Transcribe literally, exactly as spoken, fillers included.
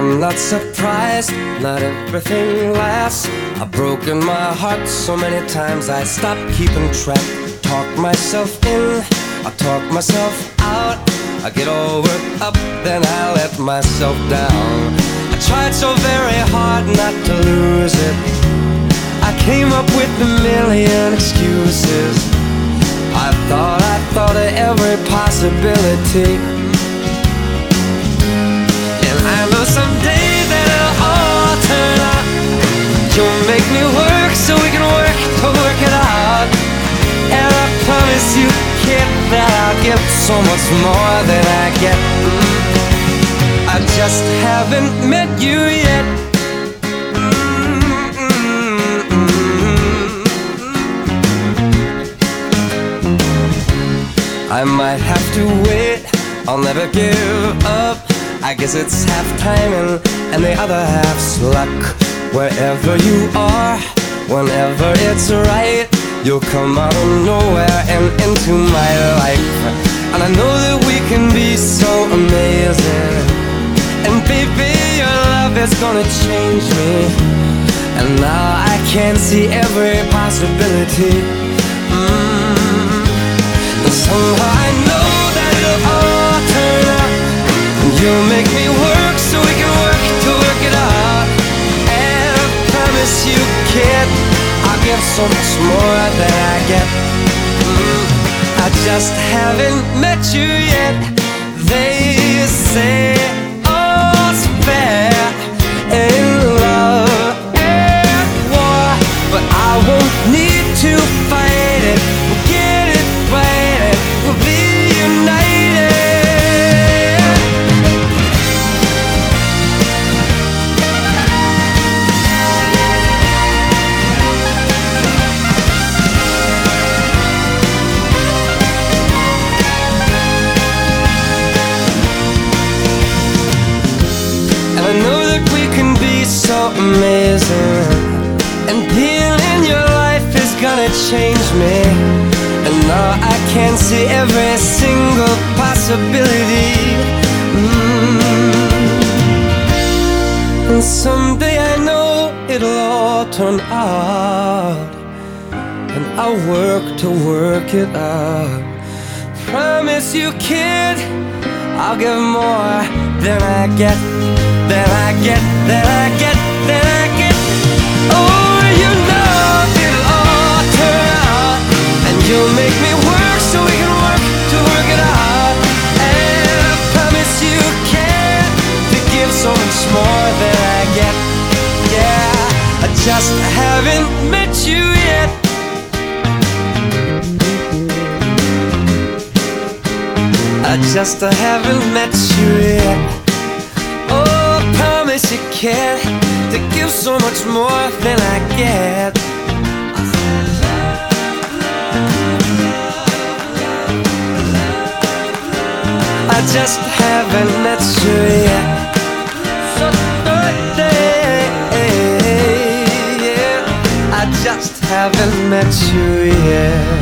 I'm not surprised, not everything lasts. I've broken my heart so many times I stopped keeping track. Talk myself in, I talk myself out. I get all worked up, then I let myself down. I tried so very hard not to lose it. I came up with a million excuses. I thought, I thought of every possibility. And I know someday that it'll all turn out. You'll make me work so we can work to work it out. And I promise you, kid, that I'll give so much more than I get. I just haven't met you yet. I might have to wait, I'll never give up. I guess it's half timing and the other half's luck. Wherever you are, whenever it's right, you'll come out of nowhere and into my life. And I know that we can be so amazing. And baby, your love is gonna change me. And now I can see every possibility. mm. And somehow I know that it'll all turn out. And you'll make me work so we can work to work it out. And I promise you, kid, I'll give so much more than I get. mm. I just haven't met you yet. They say all's fair in love and war, but I won't need to fight it. We'll get it right, we'll be united. And I know that we can be so amazing. And being in your life is gonna change me. And now I can see every single possibility. mm. And someday I know it'll all turn out. And I'll work to work it out. Promise you, kid, I'll give more than I get, than I get, than I get, than I get. Oh, you know it'll all turn out. And you'll make me work so we can work to work it out. And I promise you can to give so much more than I get. Yeah, I just haven't met you yet. I just haven't met you yet. Oh, I promise you can to give so much more than I get. I just haven't met you yet. So birthday, yeah. I just haven't met you yet.